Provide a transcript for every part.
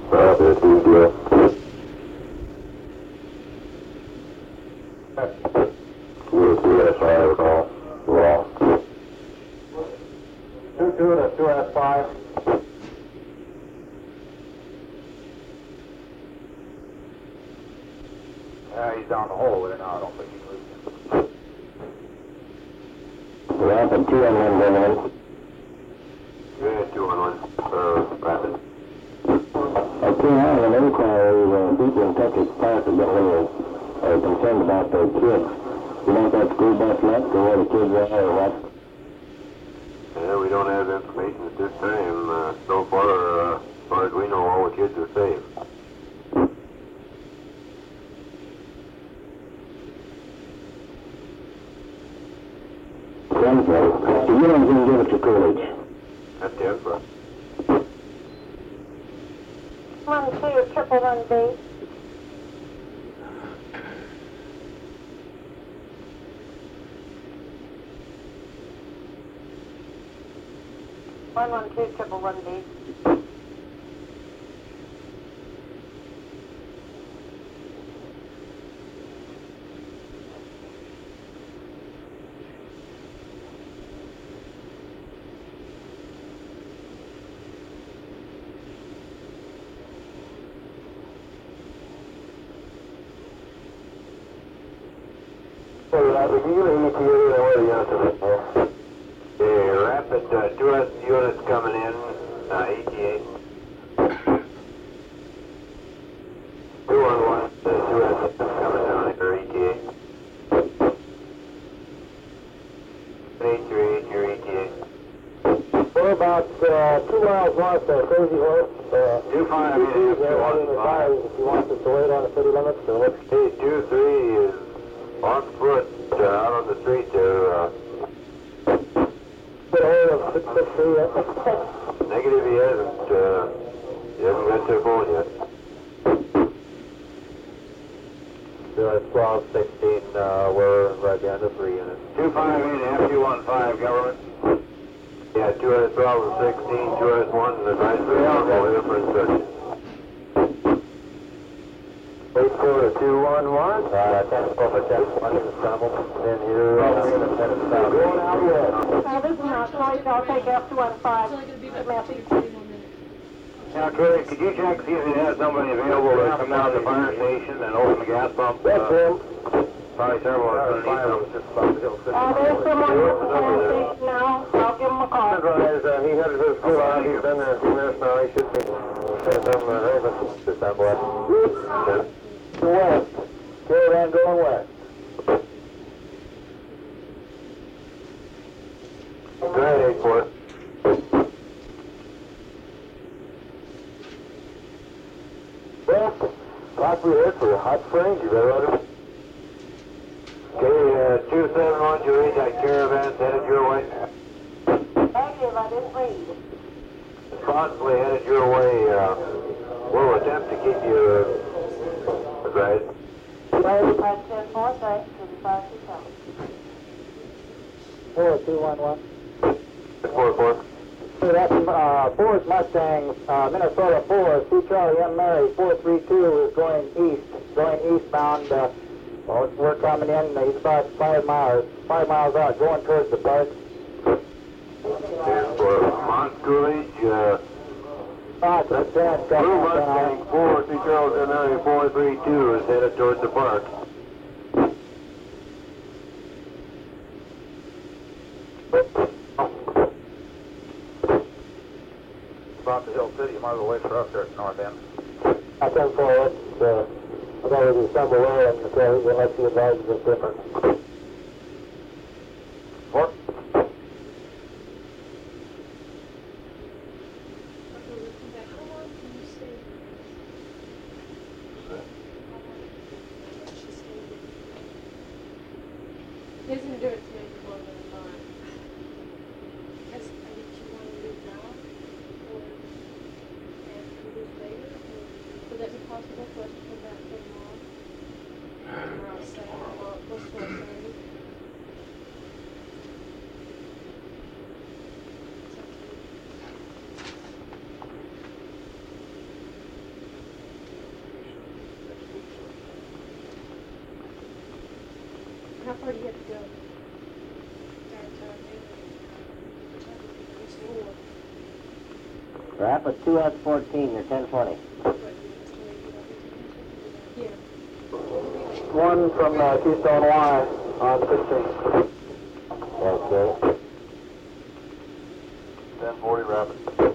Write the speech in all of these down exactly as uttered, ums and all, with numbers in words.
Roger, two zero. Two two S five call. Lost. Two two to two S five. Yeah, he's down the hole there now. I don't think he moves. Rapid two on one, gentlemen. Yeah, two one one. Uh, rapid. Okay, I have an inquiry. Uh, people in Texas Park have been a little uh, concerned about their kids. You know if that school bus left or where the kids are or what? Yeah, we don't have information at this time. Uh, so far, uh, as far as we know, all the kids are safe. If you don't even give it to Coolidge. That's the answer. One two triple one B. One one two triple one B. Hey, Rapid, can you give an E T A and where the units are for? Yeah, rapid uh, two S units coming in. Uh, E T A. two one one. Uh, two S coming down here. E T A. eight three eight, your E T A. We're about uh, two miles north of Crazy Horse. Uh, Two five, yeah, two, two they're one running the five. tires if you want us to wait on the city limits or what? Hey, two three is on foot uh, out on the street there. Uh, Get a hold of six six three. negative, he hasn't. Uh, he hasn't got to their phone yet. Uh, twelve sixteen. Uh, we're right down to three units. two five eight, F two one five, government. Yeah, two S twelve and sixteen, two S one, and advisory alcohol here for instruction. Eight four to two one one. Uh, ten four for ten one is assembled. And you're uh, in the ten south. Going out yet. Now this is not noise. I'll take F two one five. Message. Now, Curly, could you check, see if it has somebody available to come down to the fire station and open the gas pump? That's Uh, him. Probably several of them need some. Uh, there's someone at the fire station now. I'll give him a call. Sunrise, uh, he headed to the school out. He's been there a few minutes now. He should be at some uh, Raven. Just on board. To west. Caravan going west. Go ahead, eight four. Well, top of your head for Hot Springs. You better let him. Okay, uh, two seven one two eight, that caravan's headed your way. Negative, I didn't read. It's possibly headed your way. Uh, we'll attempt to keep you uh, advised. Five ten four six five two seven. Four two one one. four four. Hey, that's uh, Ford Mustang, uh, Minnesota four, C Charlie M Mary four three two is going east, going eastbound. Uh, well, we're coming in. Uh, he's about five miles, five miles out, going towards the park. And for Mont Coolidge, uh, Ah, it's a ten, Blue Mustang four, C Charles M Mary four three two is headed towards the park. About the Hill City, you might as well wait for us there at the north end. I come forward. Uh, I've already assembled there, and uh, unless he advises us different. What? He doesn't do it to make more than a month. Yes, I think you want to leave now, or after this later, or would that be possible for us to come back for tomorrow? Or I'll say, well, what's four thirty? how far do you have to go? Rapid two S fourteen, you're ten twenty. Yeah. One from uh, Keystone Y on sixteen. Okay. ten forty rapid.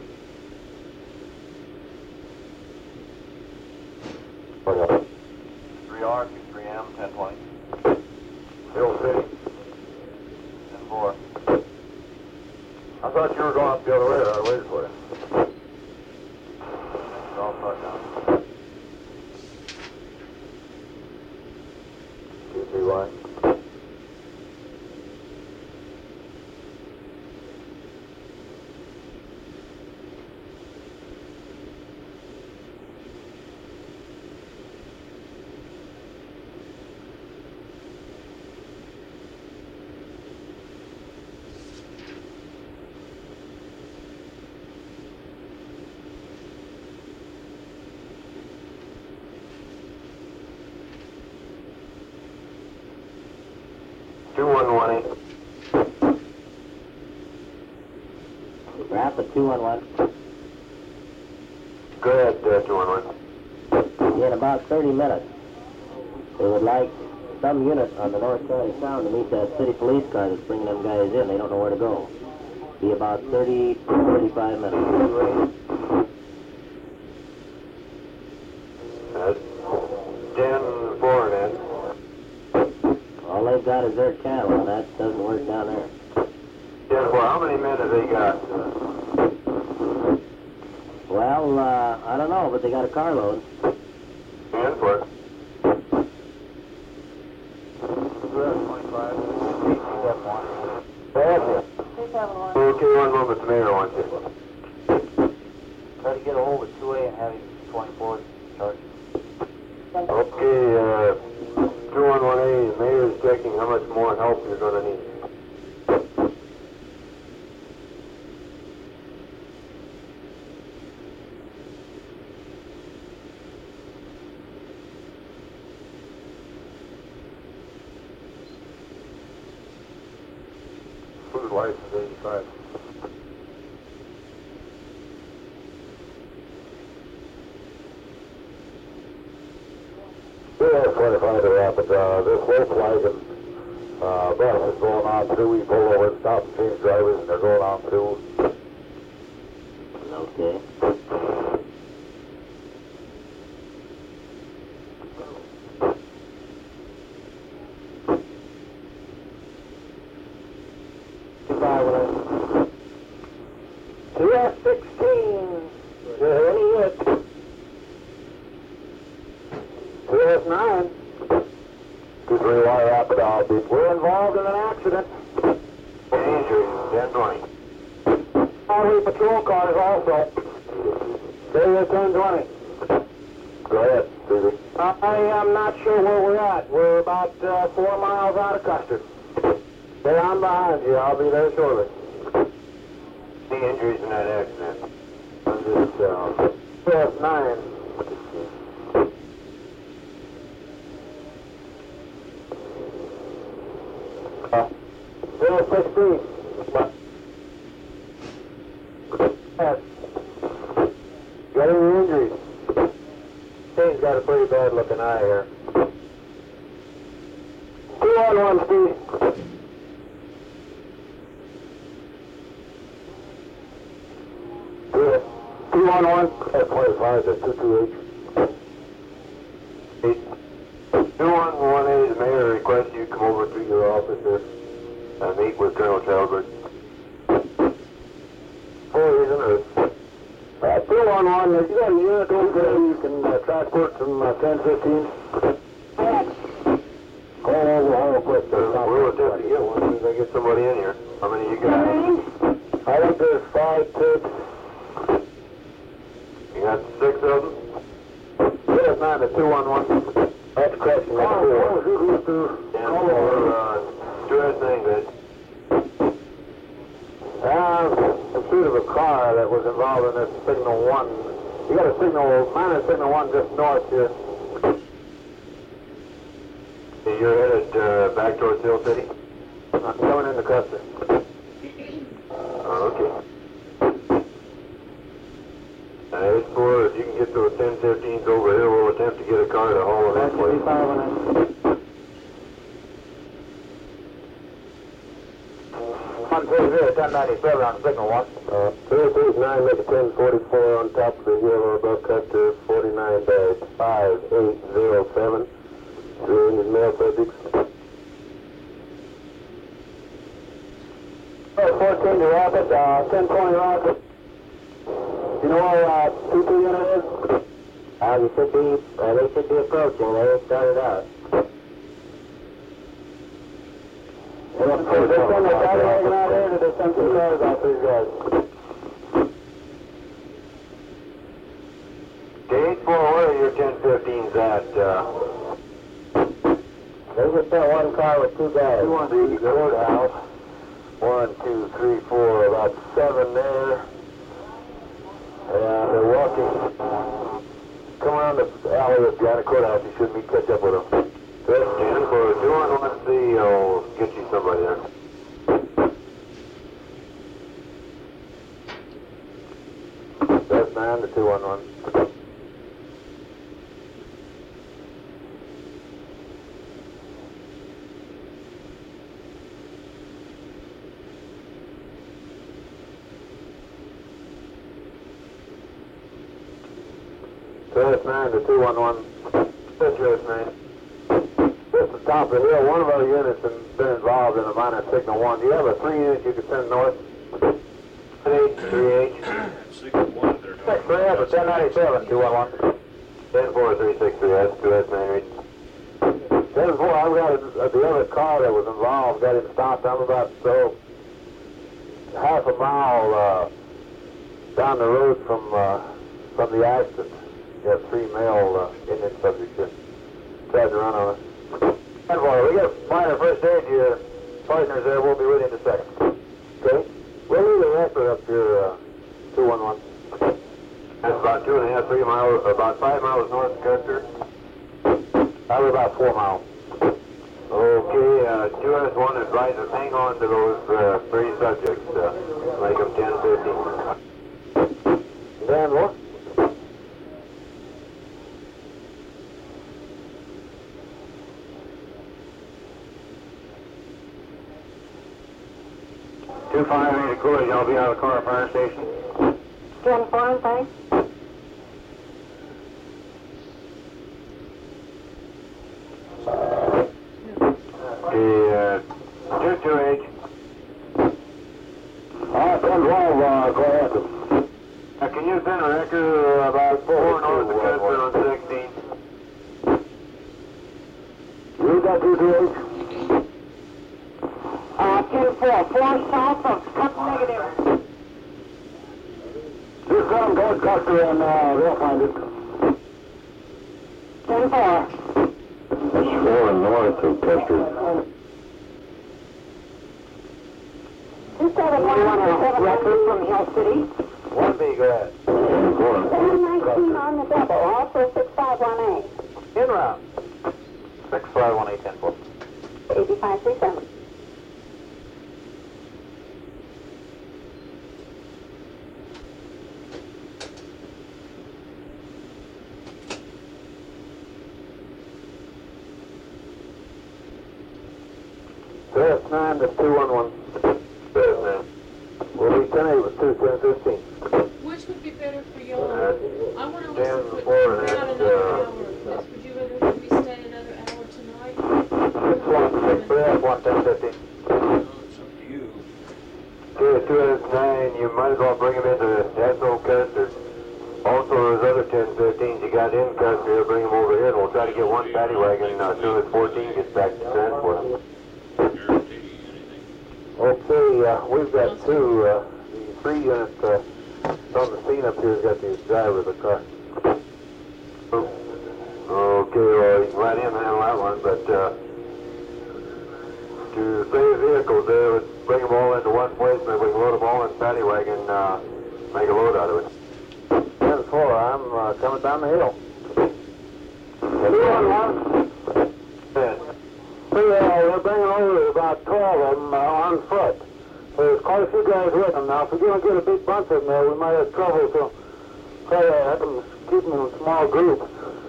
three R, two three M, ten twenty. Hill City. ten four. I thought you were going up the other way. I waited for you. It's all shut down. two three Y. two one one eight. Rapid two one one. Go ahead, uh, two one one. In about thirty minutes, they would like some unit on the North County Sound to meet that city police car that's bringing them guys in. They don't know where to go. Be about thirty to thirty-five minutes. That's ten four then. All they've got is their channel, and that doesn't work down there. ten four, how many men have they got? Well, uh, I don't know, but they got a carload. ten four. twenty-five. Okay, one moment, the mayor wants you. Try to get a hold of two A and have him twenty-four charge. Okay, uh, two one one A, the mayor's checking how much more help you're gonna need. Food license eighty-five. twenty-five to Rapid. Uh, this Volkswagen uh, bus is going on through. We pull over and stop and change drivers, and they're going on through. Okay. two S sixteen. Is there any hit? two S nine. two three Y Rapid. I'll be. We're involved in an accident. Injuries, ten twenty. Highway patrol cars also. Stay ten twenty. Go ahead, Susie. I am not sure where we're at. We're about uh, four miles out of Custer. Stay on behind you. I'll be there shortly. Any injuries in that accident? On this uh, two S nine. uh, two S sixteen. Yes. got any injuries? Steve's got a pretty bad looking eye here. two one one, Steve. two one one. twenty-five to two two eight. two one one A, the mayor requests you come over to your office here and meet with Colonel Childred. Oh, he's a nurse. Uh, two one one, have you got a unit over there you can uh, transport some uh, ten fifteen? Call over real quick. Uh, we'll attempt to get one as soon as I get somebody in here. How many you got? I think there's five kids. You got six of them? Yes, nine to two one one. That's correct. Oh, four. And for, uh, two S English. Uh, pursuit of a car that was involved in this signal one. You got a signal, minor signal one just north here. You're headed uh, back towards Hill City? I'm coming into Custer. Oh, okay. Uh, eight four, if you can get those ten fifteens over here, we'll attempt to get a car to haul it That this should way. be five on it. One three zero, ten ninety-seven on signal one. Uh, three three nine, make a ten forty-four on top of the hill above Custer, forty-nine dash five eight zero seven. Three engine male subjects. fourteen to Rapid, uh, ten twenty Rapid. You know where, uh, two two unit is? Uh, you should be, uh, they should be approaching. They ain't started out. Did they send the battery wagon out here, or did they send some cars out for these guys? Okay, eight four, where are your ten fifteens at? Uh, They just sent one car with two guys. Two on the courthouse. One, two, three, four, about seven there. And they're walking. Come around the alley up behind the courthouse. You should meet, catch up with them. Good, ten for two on one C, I'll get you somebody there. That's nine to two one one. That's nine to two one one. That's yours, man. Just the top of the hill, one of our units has been involved in a minor signal one. Do you have a three unit you could send north? Eight, three H. Signal one, they're Six three up at ten ninety-seven, two one one. ten four, three six three, that's two, that's main read. Ten four, I've got uh, the other car that was involved, got him stopped. I'm about so half a mile uh, down the road from uh, from the accident. You have three male uh, Indian subjects here. Tried to run on us. ten four, we get minor first aid to your partners there, we'll be with you in a second. Okay. We'll leave a record up here, uh, two one one. That's about two and a half, three miles, about five miles north of Custer. Probably about four miles. Okay, uh, two S one advises hang on to those uh, three subjects. Uh, make them ten fifteen. Dan, what? two five eight Coolidge, I'll be out of the car at fire station. ten four, thanks. Okay, uh, two two H. Uh, ten twelve, uh, go ahead. Uh, can you send a record uh, about four north of Custer on sixteen? You got two two eight? Uh, ten four, four south of cut negative. Just come toward Custer and uh, they'll find it. ten four. That's four north of Custer. two seven one, seven record from Hill City. One B, go ahead. seven nineteen on the double, also six five one eight. In round. Six five one eight ten four. eighty-five three seven. That's nine to two one one. Yes, man. Well, we ten eight was two ten fifteen. Which would be better for y'all? Uh, I want to ten listen for four, about that's, another uh, hour. Yes, would you rather have me stay another hour tonight? Six one, six three up, one ten fifteen. Oh, it's up to you. Okay, two S nine, you might as well bring them into S O Custer. Also, those other ten fifteens you got in Custer, bring them over here, and we'll try to get one paddy wagon uh, as soon as fourteen gets back to transport. Guarantee anything. Okay, uh, we've got two, uh, the three unit, uh, on the scene up here has got the driver of the car. Okay, well, you can let him handle that one, but uh, to save vehicles there, let's bring them all into one place, and then we can load them all in paddy wagon, uh, make a load out of it. ten four, I'm uh, coming down the hill. Yes. So, uh, we're bringing over about twelve of them uh, on foot. There's quite a few guys with them. Now, if we're going to get a big bunch of them there, we might have trouble, so try to have them, keep them in small groups.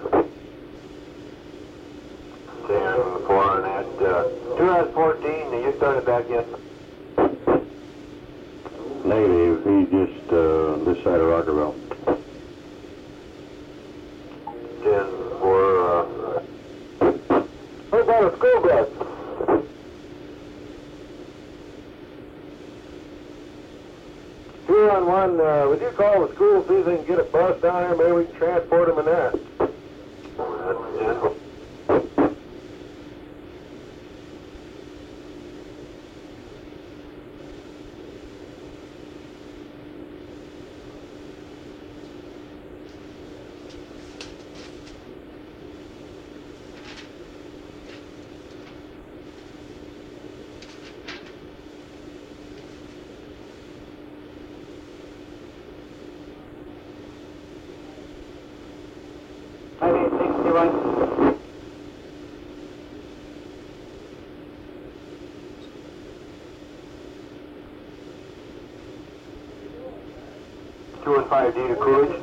ten four on that. Uh, two out of fourteen, you started back yet? Negative, he's just uh, this side of Rockerville. ten four, uh, What about a school bus? Two on one, uh, would you call the school, see if they can get a bus down here, maybe we can transport them in there? that's ten. Two and five D to Coolidge.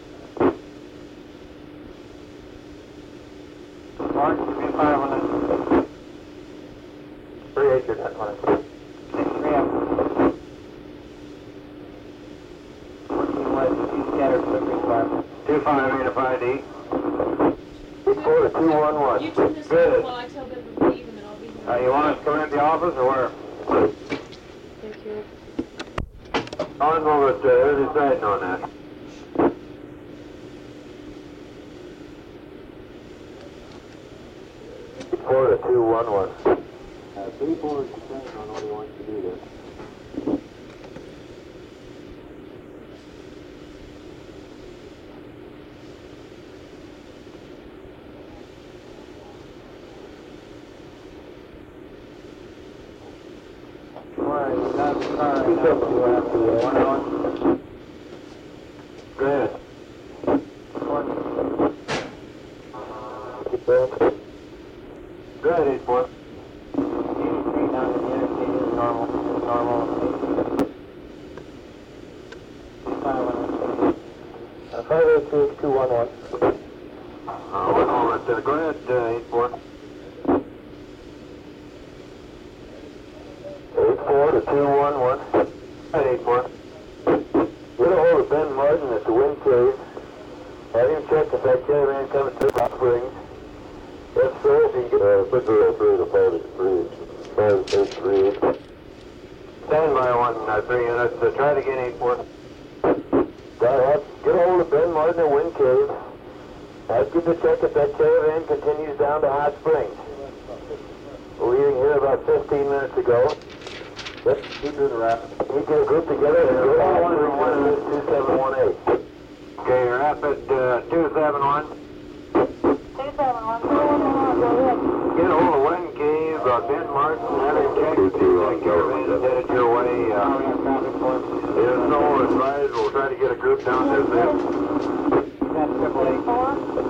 Mark, three five on it. Three acre, that's one. Six three up. Fourteen west, two scattered, three five. Two five eight to five D. Four to two one one. You turn this Good. off while I tell them to leave, and then I'll be here. Uh, you want us to come in the office or where? Thank you. On over at, uh, who's deciding on that? Four to two one one. Uh, three four is deciding on what he wants to do there. One on. Go ahead. Keep going. Go ahead, eight four. eighty-three down to the interstate is normal, is normal. Five on Uh, five eight two two one one. Uh, one moment. Uh, go ahead, uh, eight four. Eight four to two one one. Go ahead, eight four. Get a hold of Ben Martin at the Wind Cave. Have him check if that caravan comes through Hot Springs. If so, if you can get a six zero three to five eight three. five eight three. Stand by one, uh, three units. Uh, try it again, eight four. Got Get a hold of Ben Martin at Wind Cave. Ask him to check if that caravan continues down to Hot Springs. We're leaving here about fifteen minutes ago. Let's keep doing the rapid. We get a group together and go on one and one and two seven one eight. Okay, rapid, uh, two seven one. Two seven one. Go ahead. Get a hold of Wind Cave, uh, Ben Martin, have him check to see if that caravan is headed your way. Uh, if so, advise, we'll try to get a group down there soon. That's triple eight. Four.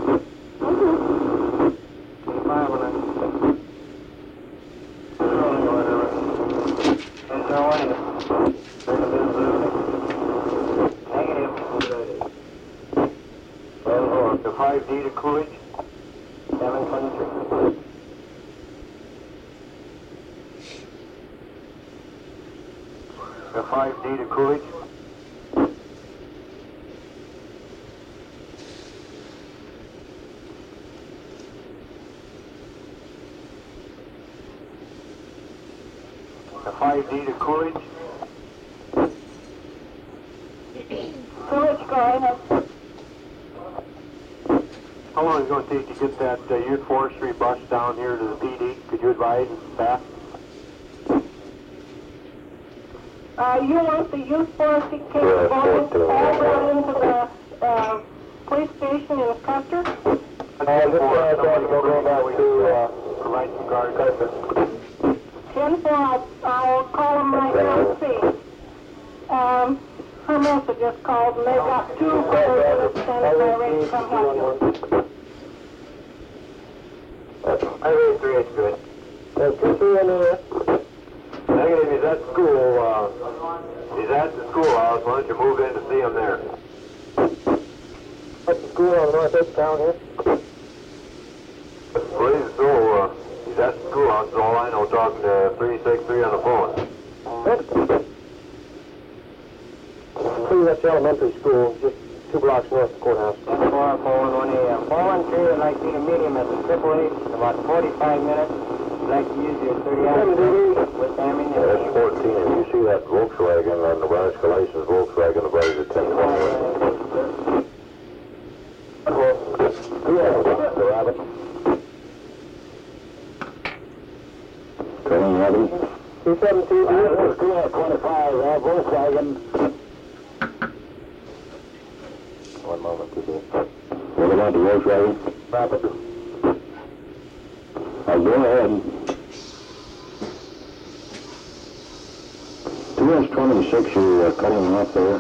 Five on it. Uh, the five D to Coolidge. seven twenty-three. The five D to Coolidge. The five D to Coolidge. Coolidge, go ahead. How long is it going to take to get that uh, youth forestry bus down here to the P D? Could you advise and staff? Uh, you want the youth forestry case all all brought into the, uh, police station in Custer? Uh, just, uh, go go back to, uh, Provide some guard cover. ten four, I'll, I'll call them right now and see. Um, Hermosa just called and they've got two cars that are standing by ready to come help you. I really three, it's good. There's two, three in there. Negative, he's at school, uh, he's at the schoolhouse. Why don't you move in to see him there? Up to school on the north edge of town here. Please, so, uh, he's at the schoolhouse, is all I know, talking to three six three on the phone. See, that's the elementary school, just two blocks north of the courthouse. ten four, four one one A M. four one three, I'd like you to meet him at the Triple H in about forty-five minutes. I'd like to use your thirty hours with ammunition. That's fourteen, and you see that Volkswagen on Nebraska license Volkswagen about the ten twenty-one. Yeah, the rabbit. Training ready. two seventeen, Let's go at twenty-five, uh, Volkswagen. One moment, T B. What about the Volkswagen? Rabbit. Uh, go ahead. two S twenty-six, you're uh, cutting off there.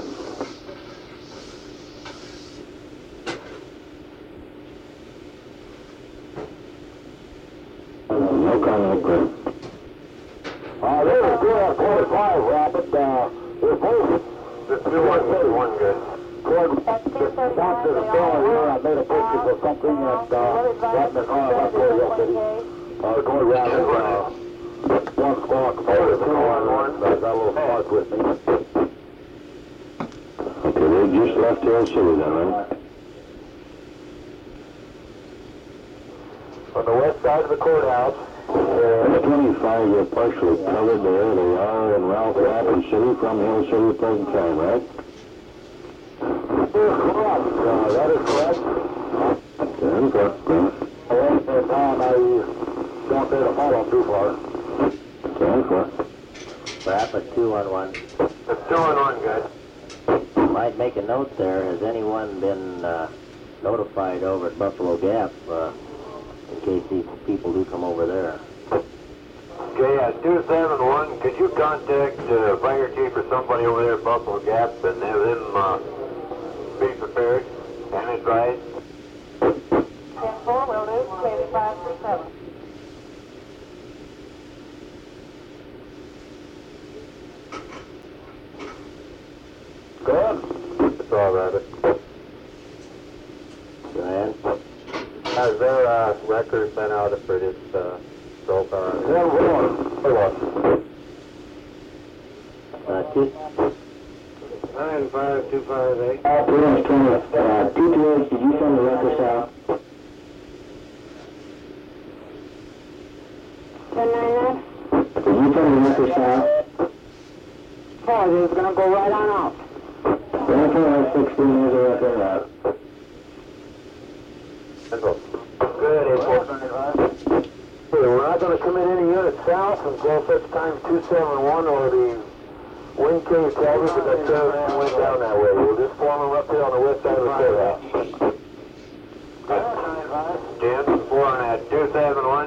No comment, good. Uh, there's two S twenty-five, Rapid. Uh, we're both. Just do one, do one good. Toward the down to the store here, I made a purchase of something that, uh, got in the car, I told you yesterday. Uh, going around, uh, one spark, oh, two on one, I got a little spark with me. Okay, they just left Hill City then, right? On the west side of the courthouse. Uh, twenty-five, you're partially covered there. They are in Ralph Rapids City from Hill City at present time, right? Yes, correct. Uh, that is correct. Ten, correct. I went for a time, I don't dare to follow too far. Ten, correct. Rapid two one one. It's two on one good. Might make a note there. Has anyone been uh, notified over at Buffalo Gap uh, in case these people do come over there? Okay, at two seven one, could you contact uh, Fire Chief or somebody over there at Buffalo Gap and have them uh, be prepared and advised? ten four, will do, maybe five three seven. Good. It's all right. Diane? Has their uh, record been out for this uh, stroke on? Yeah, we're on. We're on. Uh, two, Nine five two five eight. uh, two S twenty, uh, two two H, did you send the records out? ten nine nine. Did you send the records out? Oh, it's gonna go right on out. Twenty-four sixteen, there's a record out. Good, eight four. Hey, we're not going to commit any units south until such time two seven one or the wind cave cabins, but that caravan went down that way. We'll just form them up here on the west side of the courthouse. ten four on that two seven one.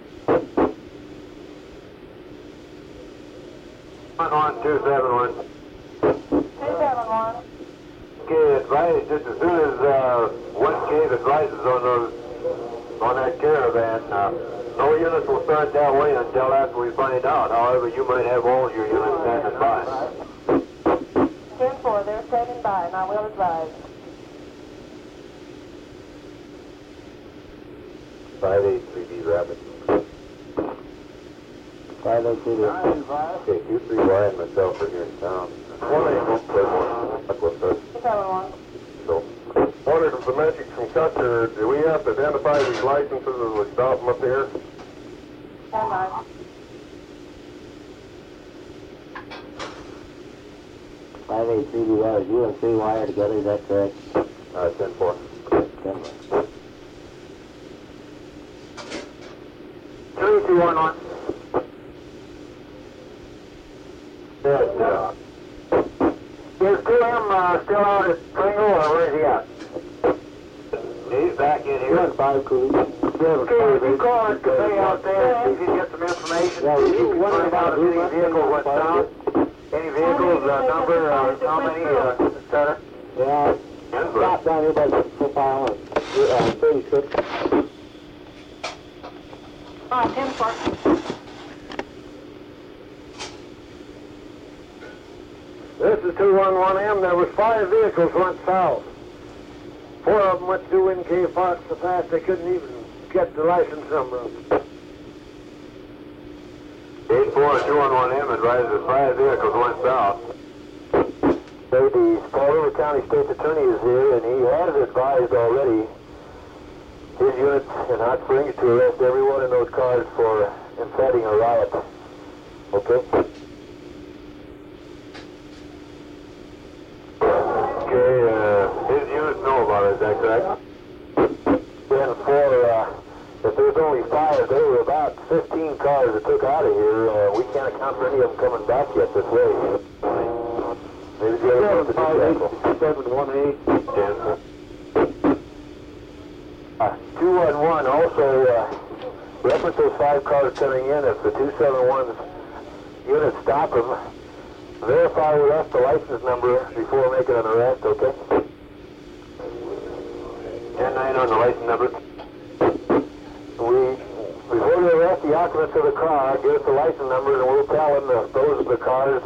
One on two seven one. two seven one. Okay, advise just as soon as uh, one K advises on those on that caravan. Uh, no units will start that way until after we find out. However, you might have all your units standing by. ten four, they're standing by, and I will advise. Five eight three D Rapid. Five oh two. Okay, Q three Y and myself are here in town. One eight one play one. two seven one. So, wondered if the message from Custer, do we have to identify these licenses as we stop them up here? ten nine. Five eight three D Y, you and three Y are together, is that correct? Uh, ten four. Ten. Three two one one. Yes, uh, Is Q M uh, still out at Pringle, or where is he at? he's back in here. five, Cooley. Okay, if you call us today out there, see if you can get some information. Yeah, You you can wonder find out about if any who vehicles went must down, any vehicles, uh, number, uh, how many, uh, et cetera. Yeah, stop down here by the football and, uh, thirty-six. Uh, ten four. this is two one one M. There was five vehicles went south. Four of them went through N K Park so fast they couldn't even get the license number. eight four two one one M advises five vehicles went south. So the Fall River County State's Attorney is here, and he has advised already his units in Hot Springs to arrest everyone in those cars for inciting a riot. Okay? Okay, uh, his units know about it, is that correct? Then for, uh, if there's only five, there were about fifteen cars that took out of here. Uh, we can't account for any of them coming back yet this way. Maybe the other one's a disaster. seven one eight. Uh, two one one also, uh, reference those five cars coming in. If the two seven one's unit stop them, verify with us the license number before making an arrest, okay? ten nine on the license number. We, before you arrest the occupants of the car, give us the license number and we'll tell them that those are the cars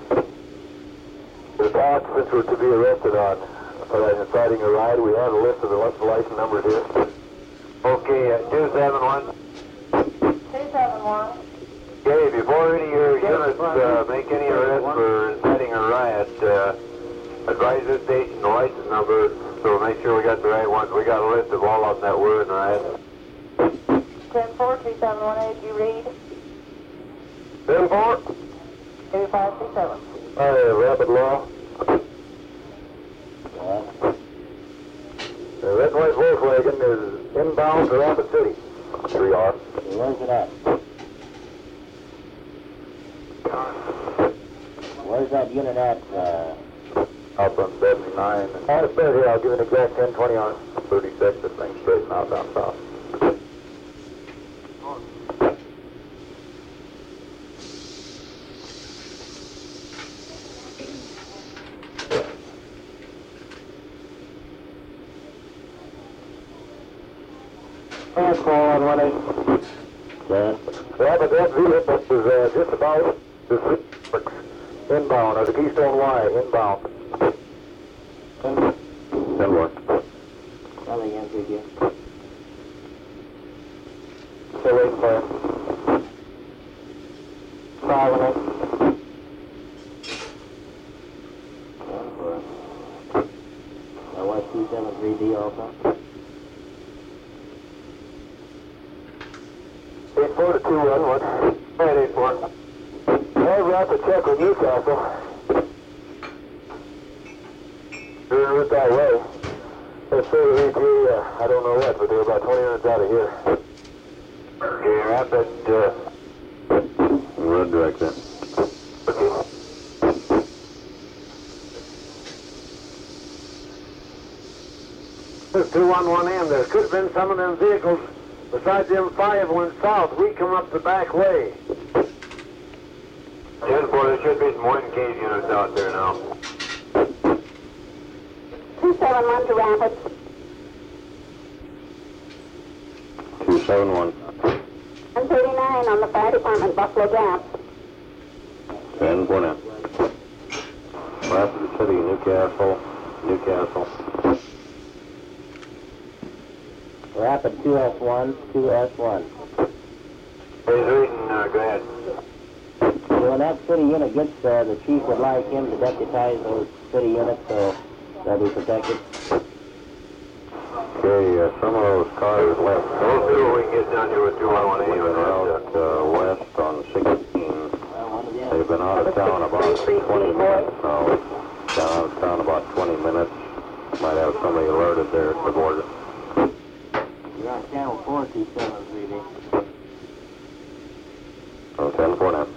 the occupants were to be arrested on for that inciting a riot. We have a list of the license numbers here. Okay, uh, two seven one. two seven one. Okay, before any of your units uh, make any arrest for inciting a riot, uh, advise this station the license number so make sure we got the right ones. We got a list of all of them that were in the riot. ten four two seven one eight, you read? ten four? two five two seven. Hi, Rapid Law. Yeah. The red and white Volkswagen is inbound to Rapid City. three R. Where's it at? Where's that unit at? Uh, Up on seventy-nine. I'll stay here. I'll give you an exact ten twenty on thirty-six. This thing's straight out down south. That's four on one eight. yeah. Yeah, but that vehicle was uh, just about the inbound, or the Keystone Y inbound. Ten one. Tell me again, could you? Still waiting for him. Five on it. That was two seven three D also? eight four to two one one. Right, eight four. I'll have to check with Newcastle. They're route that way. It's further E T A, uh, I don't know what, but they're about twenty minutes out of here. Okay, Rapid, uh, Road director. This two one one M, there could have been some of them vehicles besides them five went south. We come up the back way. ten four, there should be some one cage units out there now. two seven one to Rapid. two seven one. one thirty-nine on the fire department, Buffalo Gap. ten one. Rapid City, Newcastle, Newcastle. Rapid two S one, two S one. He's reading, uh, go ahead. So when that city unit gets there, the chief would like him to deputize those city units so they'll be protected. Okay, uh, some of those cars left. We'll see what we can get down here with two one one eight on out that. uh, west on sixteen. Yeah. They've been out of town about twenty minutes now. Been out of town about twenty minutes. Might have somebody alerted there at the border. You're on channel four two seven three D. Oh, ten four now.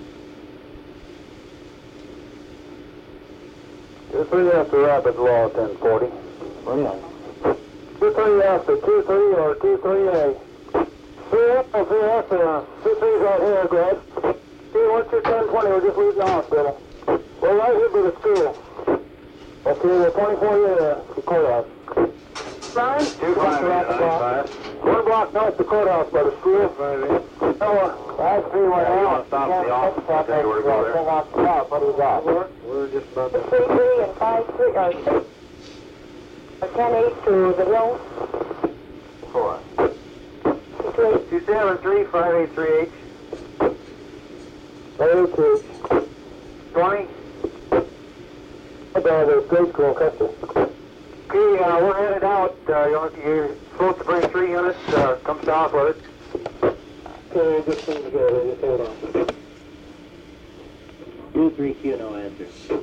Two three after Rapid Law ten forty. What do you want? Two three after two three or two three A. Three after three after two three's right here, Greg. Hey, what's your ten twenty? We're just leaving the hospital. We're right here by the school. Okay, we're twenty-four here, the courthouse. Brian? Two five eight nine five. One block north of the courthouse by the school. Five eight. Oh, I see what Yeah, you else. wanna stop the office? Stop Tell you where to go there. thing off the top. What do you got? We're, we're just about Six to... three three and five three, or six, or ten eight to the hill. Four. Two eight. Two seven three five eight three H. eighty-two. Twenty. About the grade school Custer. Okay, uh, we're headed out. Uh, you're, you're supposed to bring three units. Uh, come south with it. Okay, just things together. Just hold on. Two, three Q, no answer.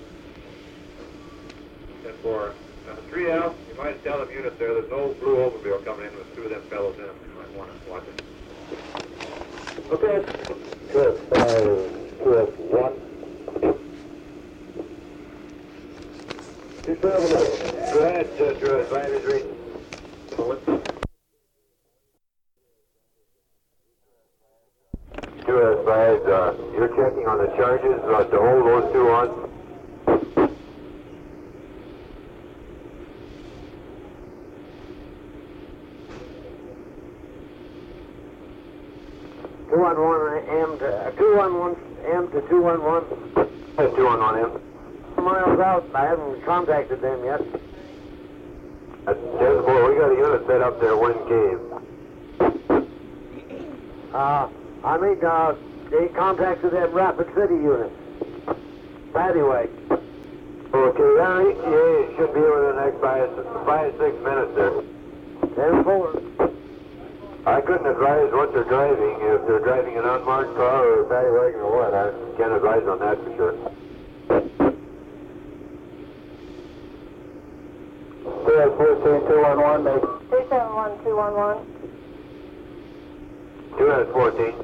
ten four. Uh, three L, you might tell them units there, there's no blue Oldsmobile coming in with two of them fellows in them. You might want to watch it. Okay. Good. Five, two, one. Two seven eight. Go ahead, uh, Drew, five eight three. Two S five, uh, you're checking on the charges uh, to hold those two on. Two one one M to two one one M to two one one. Two on one M. Miles out. I haven't contacted them yet. At ten four, we got a unit set up there, Wind Cave. Uh, I mean, uh, they contacted them Rapid City unit. Paddyway. Okay, that E T A should be within the next five, five, six minutes there. ten four. I couldn't advise what they're driving, if they're driving an unmarked car or a paddy wagon or what. I can't advise on that for sure. Two fourteen two one one. Maybe. Two seven one two one one. Two S fourteen.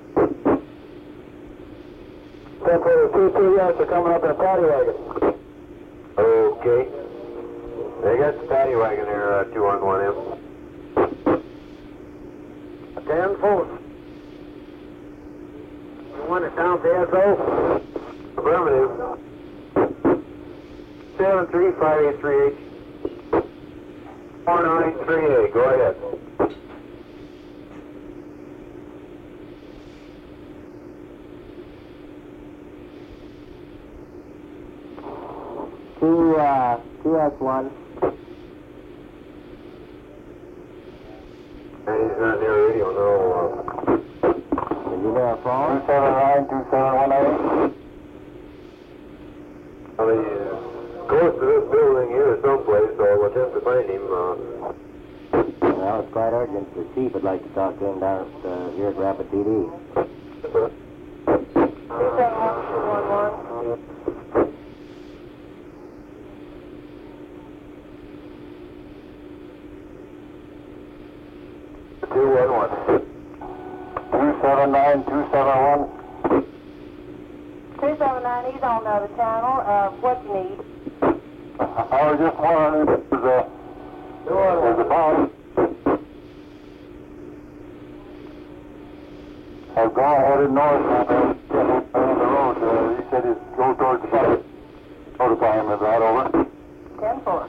Ten four two two. Yes, they're coming up in a paddy wagon. Okay. They got the paddy wagon there, uh, two on one M. ten four. You want it down to S O? Affirmative. seven three five eight three H. four nine three eight, go ahead. Two, uh, two S one. And he's not near radio, no. Uh, Did you hear a phone? Two seven nine two seven one eight. well, he's close to this building here someplace, so I'll attempt to find him. Uh, Well, it's quite urgent. The chief would like to talk to him down at, uh, here at Rapid P D. Two seven one two one one. two one one. Two seven nine two seven one. Two seven nine, he's on the other channel. Uh, what you need? I was just wondering if there's a, there's a bomb. I've gone headed north uh, on the road. Uh, he said he'd go towards the bus. Notify him of that, over. Ten four.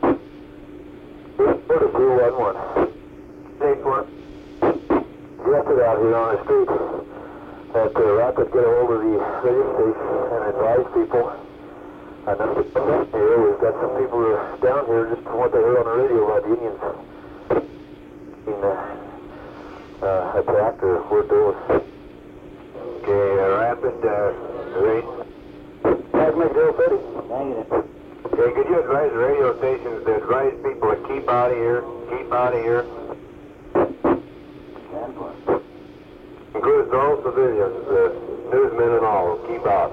two one one. Take one. Yesterday out here on the street at uh, Rapid, get a hold of the radio station and advise people. I know here we've got some people who are down here just from what they heard on the radio about the Indians being uh, uh, attacked or what those. Okay, uh, Rapid, uh, rate. Back McDill City. Negative. Okay, could you advise the radio stations to advise people to keep out of here, keep out of here? Ten four. Includes all civilians, uh, newsmen and all, keep out.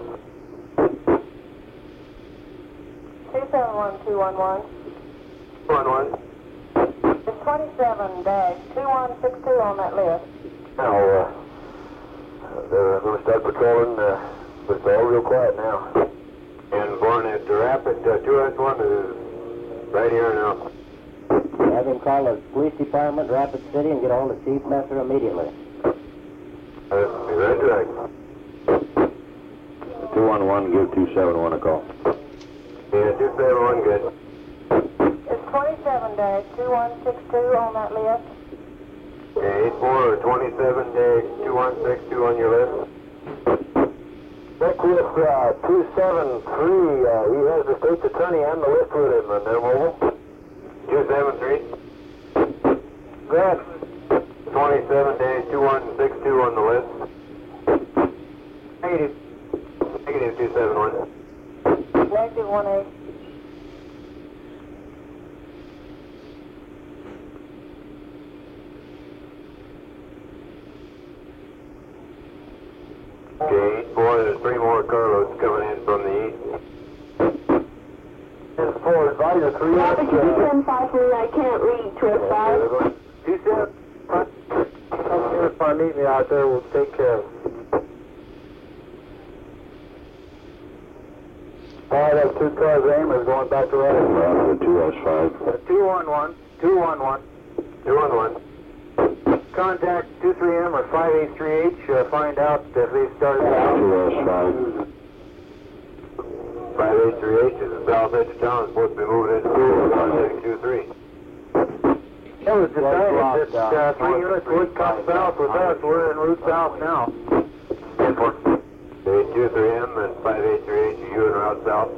Two seven one two one one. One one. It's twenty-seven dash two one six two on that list. Now, uh, they're going to start patrolling, uh, but it's all real quiet now. And born at the Rapid, uh, two S one is right here now. Have him call the police department, Rapid City, and get a hold of Chief Messer immediately. Uh, be right back. two one one, give two seven one a call. Yeah, two seven one, good. It's twenty-seven dash two one six two on that list. Okay, eight four twenty-seven dash two one six two on your list. Check with uh, two seven three. Uh, he has the state's attorney on the list with him, and they're mobile. two seven three. Go ahead. twenty-seven dash two one six two on the list. Negative. Negative two seven one. Negative one eight. Okay, eight four, there's three more carloads coming in from the east. ten four, advisor three. Robert, could you send five for me? I can't read two oh five. Two seven. Come here if I meet me out there, we'll take care of it. All right, have two cars aim is going back to right. Uh, two S five. two one one, two one one. two one one. Contact two three M or five eight three H, uh, find out if they started out. two S five. five eight three H is the south edge of town, supposed to be moving into school, contacting two three. It was decided that uh, three units would come south with us. We're en route south now. ten four. Okay, two three M and five eight three H, are you en route south?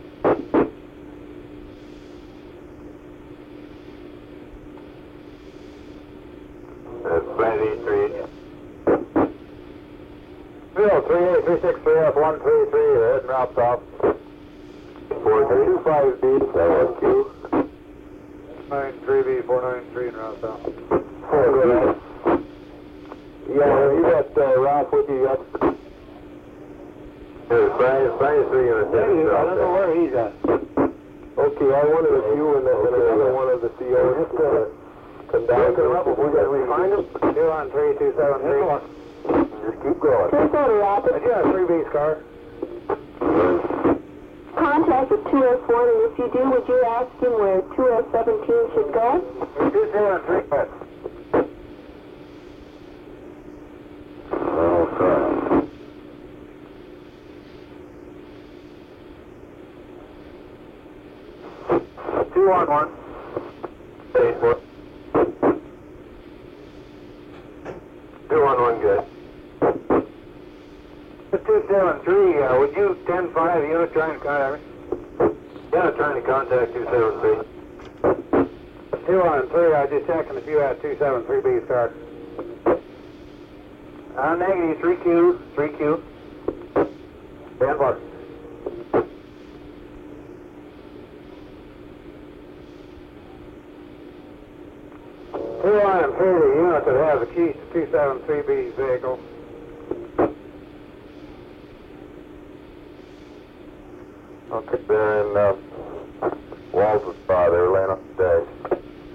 That's five eight three H. Bill, three eight three six three F one three three, you're heading route south. four three. two five B, That one Q. nine three B, four nine three in route south. Four good. Yeah, you got uh, Ralph with you yet? There's five, five three units heading I south don't know there. where he's at. Okay, I wanted a few and then another one of the C Os. Just uh, come down. Look him up. We got we find him. Two on three, two seven three. Just keep going. Two thirty, Robert. I got a three B's car. Contact with two S one, and if you do, would you ask him where two S seventeen should go? Two seven three. Oh, crap. Two on one. Eight four. Two one one good. Two seven three. Uh, would you ten five unit trying to contact me? Yeah, trying to contact two seven three. Two on three. I was just checking if you had two seven three B's car. Uh, negative three Q, three Q. Stand by. Two on three, the unit that has the keys to two seven three B's vehicle. Okay, they're in uh, Walter's spot. They're laying up the dash.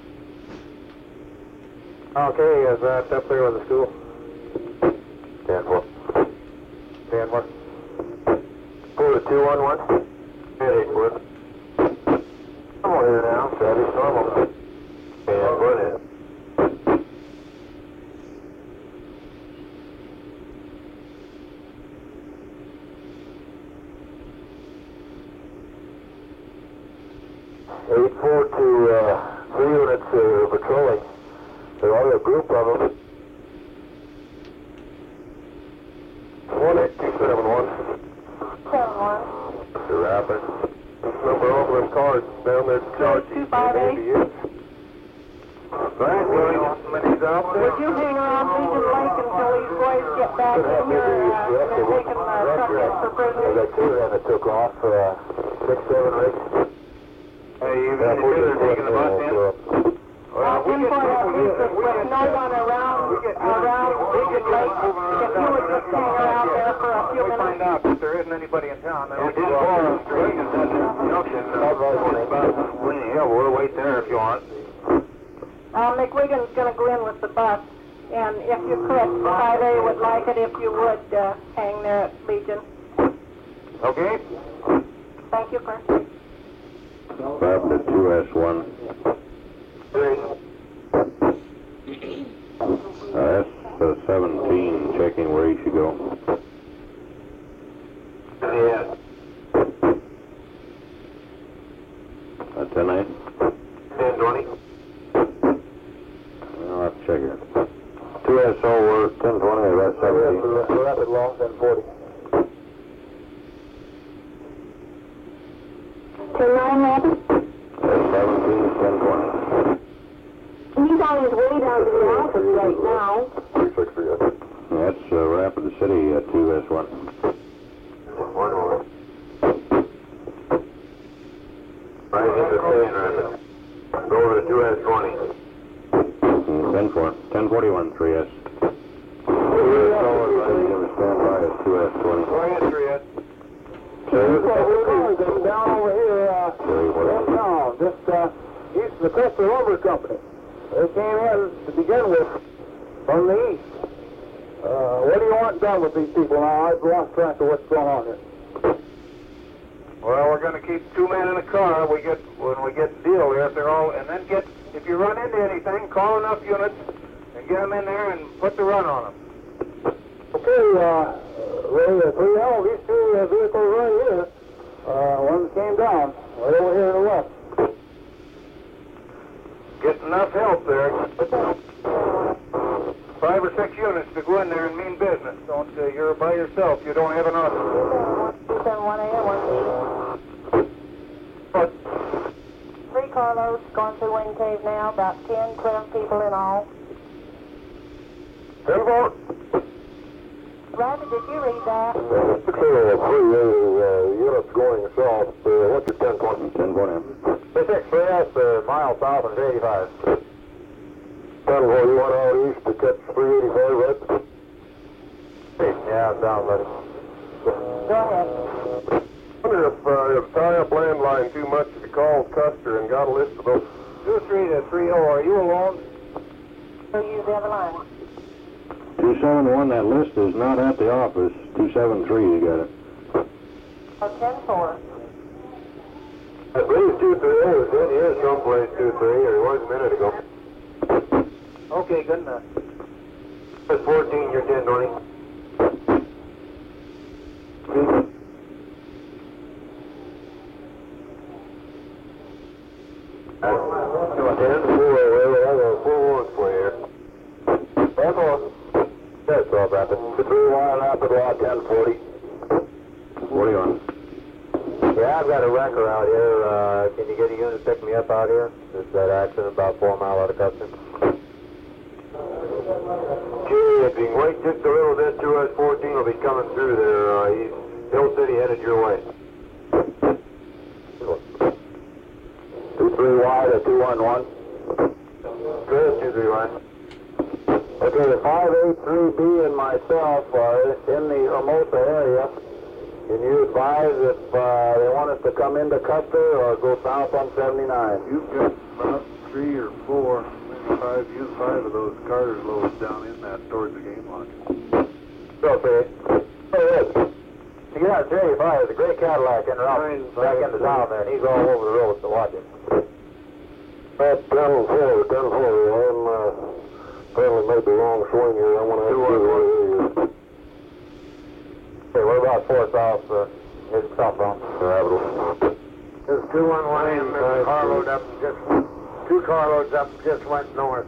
Okay, is that up there with the school? ten four. Stand by. Four to two one one. Eight four. Normal here now. That is normal. And one in. Eight four to uh, three units uh, patrolling. There are a group of them. One eight two seven one. Seven one. The rapid. Number over them cars down there charging. Two five eight. Right, well, somebody's out there. Would you hang around Legion Lake until these boys get back in here? Uh, they're taking uh, truck in for I prisoners. got two that took off. Uh, six seven eight. Hey, you got they're taking the bus in? Uh, ten point at least with with no one around, around Legion Lake. If you would just hang around there for a few We'll find minutes. out if there isn't anybody in town. Then We we'll did go four off on street and then junction. uh, Winnie Hill, we'll wait there if you want. Uh, McWigan's gonna go in with the bus. And if you could, five A would like it if you would uh, hang there at Legion. Okay? Thank you, Chris. Five to two S one. Three. Uh, that's uh, seventeen, checking where he should go. Yeah. Uh, ten eight. ten twenty. I'll have to check it. two S O, we're ten twenty, that's seventeen. Rapid long, ten forty. ten nine, Rapid? That's seventeen, ten twenty. He's on his way down to the office right now. three sixty, yes. That's uh, Rapid City, uh, two S one. One more. Right into ten, Rapid. Go over to two S twenty. ten four, ten forty-one, three S. two S O is ready to give a standby at two S twenty. Go ahead, three S. We're going down over here, uh, downtown, just uh, east of the Custer Lumber Company. They came in to begin with from the east. Uh, what do you want done with these people now? I've lost track of what's going on here. Well, we're going to keep two men in the car. We get when we get the deal there. If they're all, and then get if you run into anything, call enough units and get them in there and put the run on them. Okay, uh, Ray, uh, three L, these two uh, vehicles right here, uh, one came down right over here to the left. Get enough help there. Five or six units to go in there and mean business. Don't uh, you're by yourself. You don't have an officer. two seven one A, one But Three carloads going through Wind Cave now, about ten, twelve people in all. ten four. Rapid, did you read that? six oh three uh, units going south. Uh, what's your ten twenty? ten twenty. six six three S, uh, mile south of eighty-five. ten four, you want out east to catch three eighty-five, right? Yeah, down, buddy. Go ahead. I wonder if uh, if tie up landline too much if you called Custer and got a list of those. two three to three oh, are you alone? We'll use the other line. two seven one, that list is not at the office. two seven three, you got it. Oh, ten four. I believe two three is in here someplace. Two three, or he was a minute ago. Okay, good enough. It's fourteen. You're ten twenty. ten four. I got a four one for you. That's all. That's all, Rapid. three one, Rapid Law, ten forty. forty-one. Yeah, I've got a wrecker out here. Uh, can you get a unit to pick me up out here? There's that accident about four mile out of Custer. Gee, if you can wait just a little bit, two S fourteen will be coming through there. Uh, he's Hill City headed your way. two three Y to two one one. Good, two three one. Okay, five eight three B and myself are in the Hermosa area. Can you advise if uh, they want us to come into Custer or go south on seventy-nine? You've got about three or four, maybe five, use five of those cars loads down in that towards the game launch. Okay. Oh, yes. To get out of eighty-five, there's a gray Cadillac in route back into town there, and he's all over the road, so watch him. That's ten four, ten four. I'm uh, apparently made the wrong swing here. I want to ask you what it is. Okay, what about four south, uh, here's southbound? There's two one one in, there's a carload up, just, two carloads up, just went north.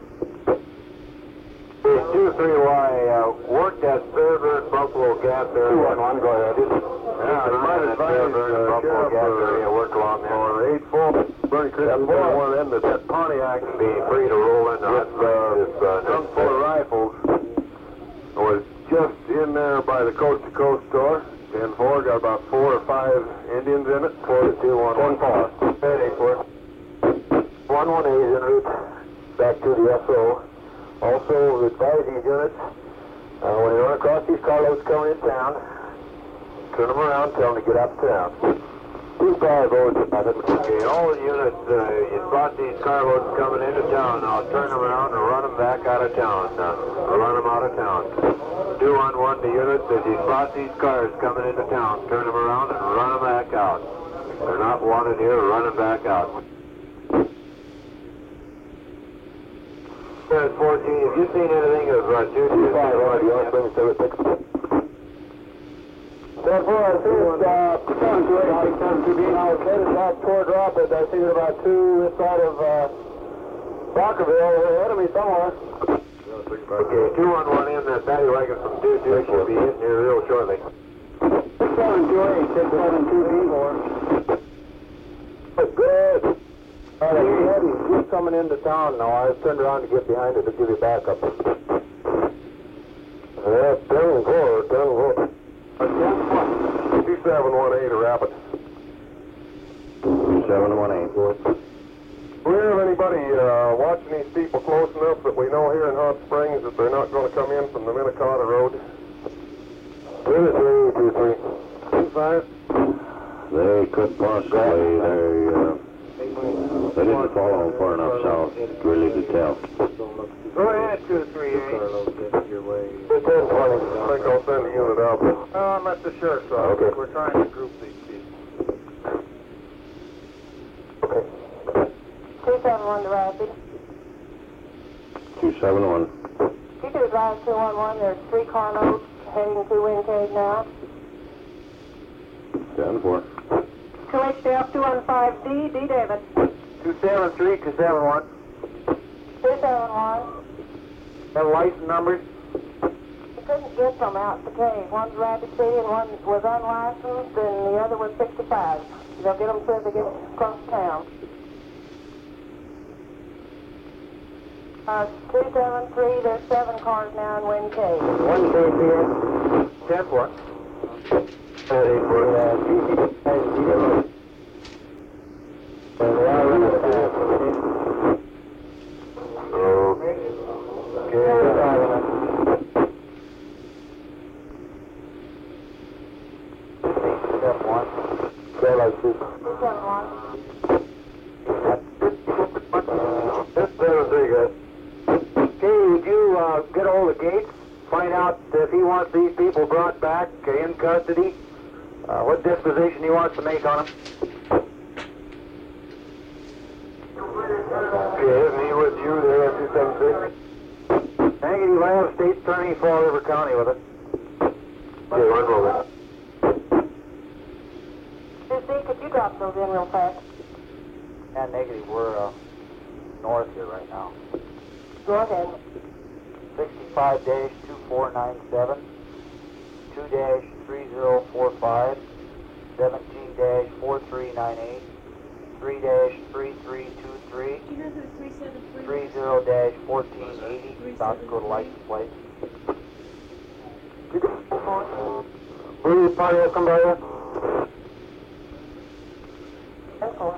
two three Y, uh, worked that Fairburn Buffalo Gap area. two one one, go ahead. Yeah, you might advise Fairburn uh, Buffalo Sheriff Gap uh, area, work along there. Or eight four, Bernie Christian, one end of that Pontiac can be free to roll into Hot Springs if uh, Some four rifles was just in there by the Coast to Coast store. ten four, got about four or five Indians in it. four to two one one. ten four. eight four. one one eight is en route back to the S O. Also, advise these units, uh, when you run across these carloads coming in town, turn them around, tell them to get out of town. Two five oh, Okay, all the units, uh, you spot these carloads coming into town, now turn them around and run them back out of town. Uh, run them out of town. two one one to units, as you spot these cars coming into town, turn them around and run them back out. They're not wanted here, run them back out. fourteen, have you seen anything of uh, two two five oh? ten four, I see it, uh, come to it, I come to be now headed back toward Rapid. I see it about two this side of, uh, Walkerville, ahead of me somewhere. Okay, two one one in, that paddy wagon from two two should be hitting here real shortly. six seven two eight, six seven two eight. Good. All right, you heavy. He's coming into town now. I turned around to get behind it to give you backup. Yeah, ten four, ten four. two seven one eight, a rapid. two seven one eight. Do we have anybody uh, watching these people close enough that we know here in Hot Springs that they're not going to come in from the Minnetonka Road? Two three, two three. Two five. They could possibly. They, uh, they didn't follow far enough south, really, to tell. Go ahead, two three eight. ten twenty. I think I'll send a unit out. Oh, I'm at the sheriff's office. Okay. We're trying to group these people. Okay. two seven one to Rapid. two seven one. You could advise two one one, there's three car loads heading to Wincade now. ten four. two H D F two one five D, D David. two seven three, two seven one. two seven one. Have license numbers? You couldn't get them out the cave. One's Rapid City and one was unlicensed and the other was sixty-five. They'll get them soon as they get across town. Uh, two seven three, there's seven cars now in Wincade. One case here. ten four. Eight four. two seven one. Okay, would you uh, get hold of Gates, find out if he wants these people brought back uh, in custody, uh, what disposition he wants to make on them? Okay, isn't he with you there at two seven six? Thank you, I have State Attorney Fall River County with us. Okay, one moment. Susie, could you drop those in real fast? And negative, we're uh, north here right now. Go ahead. sixty-five dash two four nine seven, two dash three zero four five, seventeen dash four three nine eight, three dash three three two three, Do you know who three seven three? three zero dash fourteen eighty, South Dakota license plate. Will you party will come by you? ten four.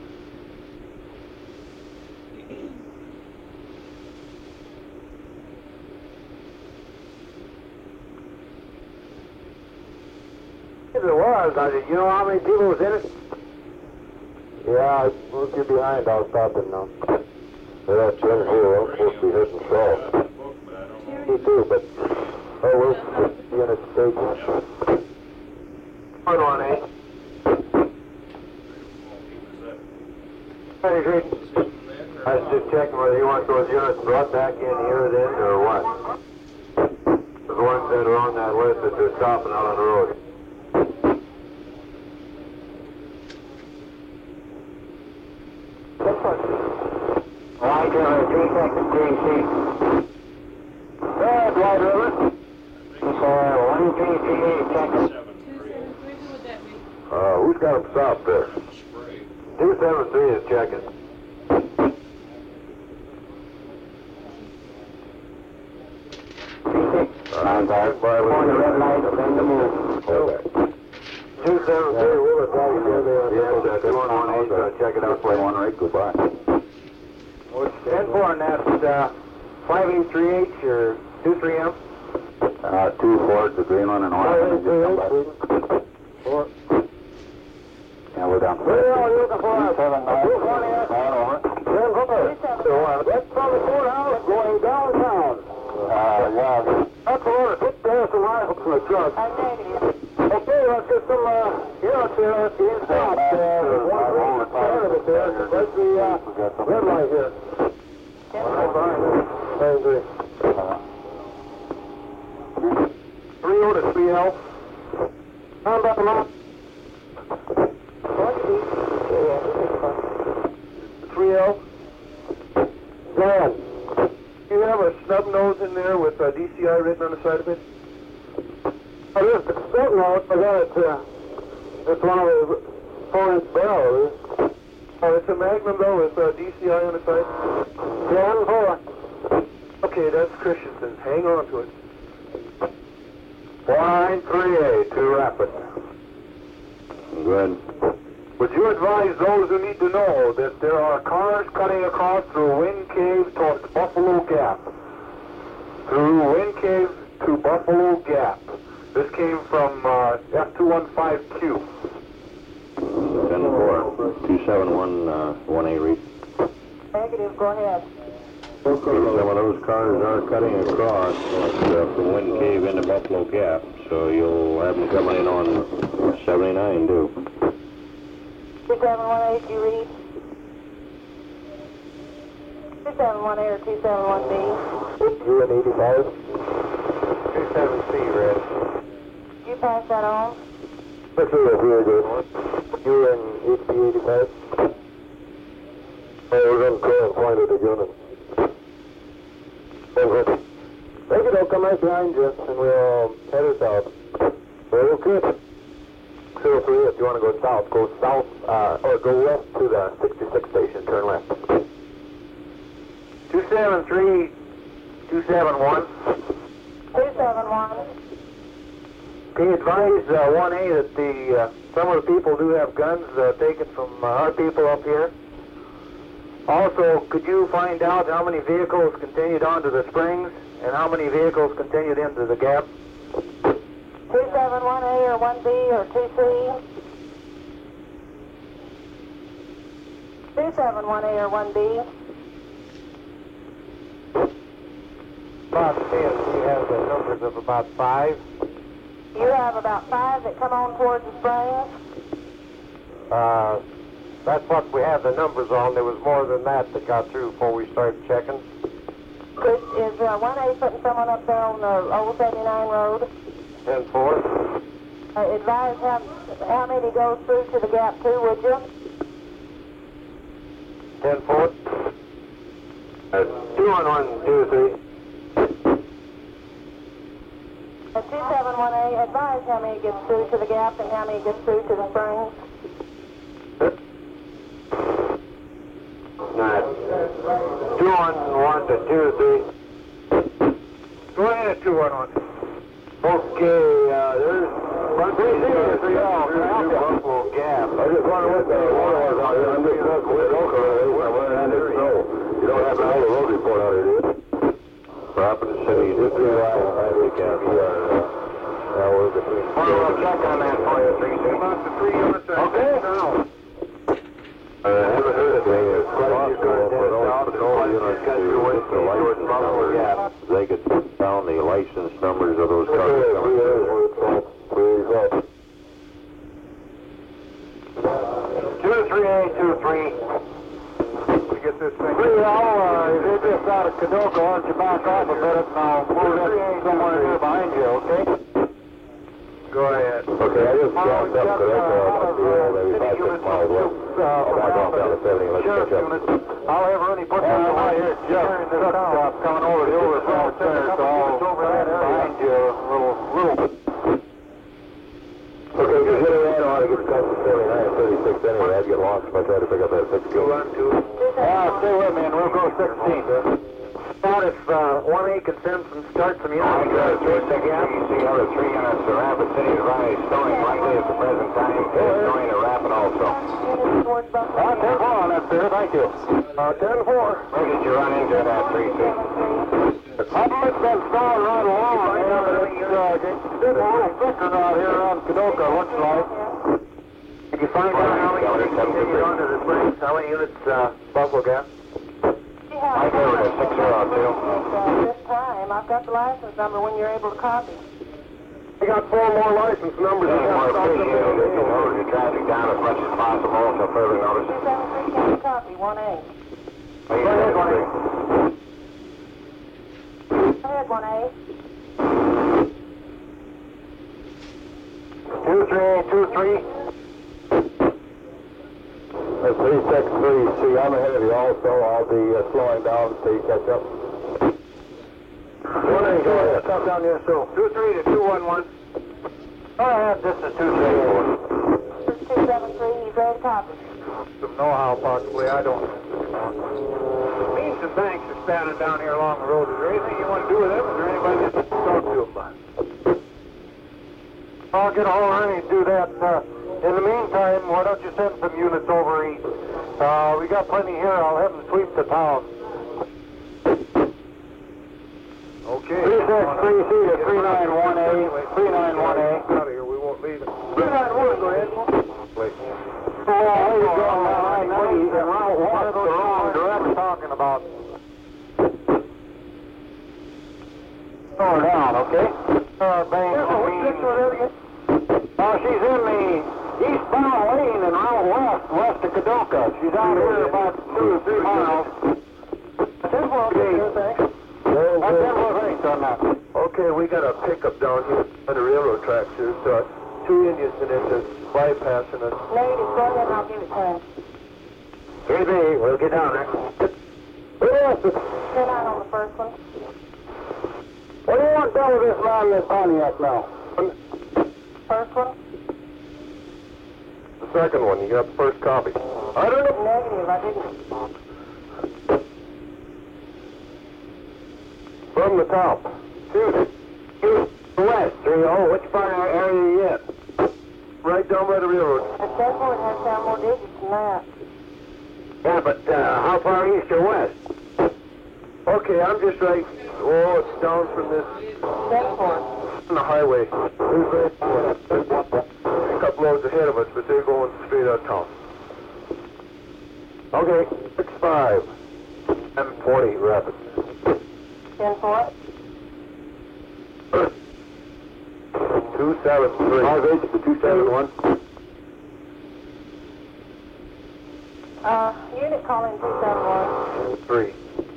If it was, I did you know how many people was in it? Yeah, look you behind. I'll stop it now. Yeah, that's ten four. I'm supposed to be hitting south. Me too, but oh, we'll put the unit station. One one eight. Ready, great. I was just checking whether you want those units brought back in here then, or what? The ones that are on that list that they're stopping out on the road. Right, uh, three seconds, three six. Good, White River. For one three three eight seconds. Two seven three, who would that be? Uh, who's got them stopped there? Spray. two seven three is checking. Contact by the red light, bend the move. Okay. two seven three, we'll advise you there. Yes, uh, two one one eight, uh, check it out for one right, goodbye. ten four, and that's uh, five eight three H or two three M? Uh, two Ford, the green one and orange. Four. Yeah, we're down. Where are you looking for? Seven nine. Two one eight. Nine over. Ten Hooker. That's from the courthouse going downtown. Uh, yeah. That's the order. Put there some rifles from the truck. I'm negative. Okay, let's get some uh, units here. Let's get inside. Uh, there's one green part of it there. Let's the uh, red light here. Right behind it. I agree. Three order, three L. Round up a minute. Three L. Go ahead. Do you have a snub nose in there with uh, D C I written on the side of it? Oh, this is snub nose. I got it. Uh, it's one of the four-inch barrels. Oh, it's a Magnum though with uh, D C I on the side? ten four. Okay, that's Christensen's. Hang on to it. four nine three eight, too rapid. Good. Would you advise those who need to know that there are cars cutting across through Wind Cave towards Buffalo Gap? Through Wind Cave to Buffalo Gap. This came from uh, F two fifteen Q. ten four, two seven one, uh, one A read. Negative, go ahead. Some of those cars are cutting across uh, from Wind Cave into Buffalo Gap, so you'll have them coming in on seventy-nine, too. two seven one eight, you read? two seven one A or two seven one B? You in eighty-five? two seven C, Red. You pass that on? Let's see if you're good. You in H P eighty-five? Oh, we're going to try and find it again. Over. Take it, I'll come right behind you, and we'll head it south. Very good. two oh three, if you want to go south, go south, uh, or go west to the sixty-six station, turn left. two seven three, two seven one. two seven one. Can you advise uh, one A that the uh, some of the people do have guns uh, taken from uh, our people up here? Also, could you find out how many vehicles continued onto the springs and how many vehicles continued into the gap? two seven one A or one B or two C? two seven one A or one B? About ten. We have the numbers of about five. You have about five that come on towards the springs? Uh, that's what we have the numbers on. There was more than that that got through before we started checking. Could, is uh, one A putting someone up there on the old seventy-nine road? ten four. Uh, advise how, how many goes through to the gap too, would you? ten four. Uh, two on one, two, three. Uh, two seven one A, advise how many gets through to the gap and how many gets through to the springs. Nine. Two on one to two, three. Go ahead, two on one. Okay, uh, there's one, three, zero, three, oh, Buffalo Gap. I just wonder what the water was out here. I'm just looking with Oka. We're in the snow. You don't have to have a road report out here, do you? Rapid City, this is why I think we are, uh, now we're between. I'll check on that for you, three, two. About the three units I Okay. now. I haven't heard of anything. It's quite possible for those patrol units to get the license numbers. They could put down the license numbers of those cars. Two, three, eight, two, three. We get this thing. Three, all, uh, if you're just out of Kadoka, why don't you back off a bit and I'll move it somewhere here behind you, okay? Go ahead. Okay, I just dropped up Kadoka up the hill, maybe five, six miles west. I'll back off down to seventy, let's catch up. I'll have Ernie put that on my head, just stuff coming over the overflow center, so I'll behind you a little, little bit. Okay, just hit it right on, it gets close to seventy-nine, thirty-six anyway, I'd get lost if I tried to pick up that sixteen. Two on two. Ah, stay with me and we'll go sixteen. About if uh, one A can send some, start some units. I got it, three seconds, you see how the three units are Rapid City Rise snowing likely at the present time, it's snowing at Rapid also. Ah, ten four on that, sir, thank you. Uh, ten four. Where did you run into that three six? I've been been snowing right along, man, but it's, uh, it's getting a little thicker out here around Kadoka, looks like. Did you find out how many units continued onto the springs? How many units, uh, Buffalo Gap? I gave it a six zero two. Uh, this time, I've got the license number when you're able to copy. We got four more license numbers. It's more appreciated if you load your traffic down as much as possible until further notice. two seven three, can you copy, one A? Go ahead, one A. Go ahead, one A. Two three two three. That's three six three, see, I'm I'm ahead of you also. I'll be uh, slowing down until you catch up. One eight, go ahead. Stop down here, so. Two three to two one one. Go ahead, this is two three one. two seven three, he's ready to copy. Some know-how possibly, I don't. Means and thanks for standing down here along the road. Is there anything you want to do with them? Is there anybody that you can talk to about? I'll get a hold of Ernie and do that. Uh, in the meantime, why don't you send some units over east? Uh, we got plenty here. I'll have them sweep the town. Okay. three six three C to three nine one A, three nine one A. Out of here, we won't leave it. three nine one, go ahead. Wait. Oh, how you going now? I know you can route one of those wrong direction. Talking about. Slow her down, okay? Uh, Banks, Uh, she's in the eastbound lane and route west, west of Kadoka. She's out here about two or three miles. Temple, okay, thanks. That's Temple, thanks on that. Okay, we got a pickup down here on the railroad tracks. There's uh, two Indians in it that's bypassing us. Ladies, go ahead and I'll give it to him. Here be, we'll get down there. Yes. Sit down on the first one. What do you want done with this man in this Pontiac now? First one? The second one, you got the first copy. I don't know. Negative, I didn't. From the top. Two, two, west, three, oh, which part of the area are you in? Right down by the railroad. The second one has down more digits than that. Yeah, but uh, how far east or west? Okay, I'm just right. Oh, it's down from this Seven four. on the highway. There's a couple loads ahead of us, but they're going straight out of town. Okay, six five. M forty rapid. Ten four. Two seven three. Five eight to two seven one. Uh, unit calling two seven one. Three.